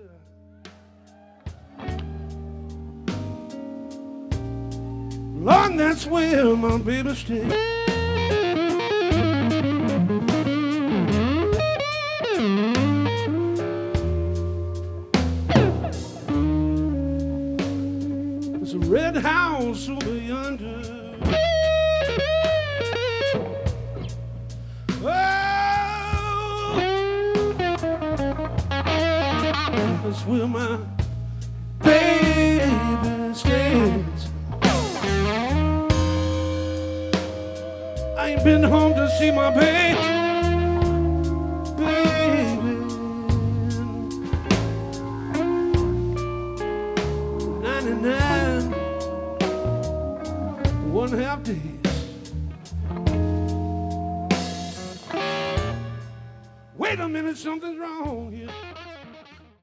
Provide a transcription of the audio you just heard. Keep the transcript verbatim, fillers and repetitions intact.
Lord, that's where my baby stays. It's a red house over yonder. Oh, that's where my baby stays. I ain't been home to see my baby, baby. ninety-nine, one half days. Wait a minute, something's wrong here.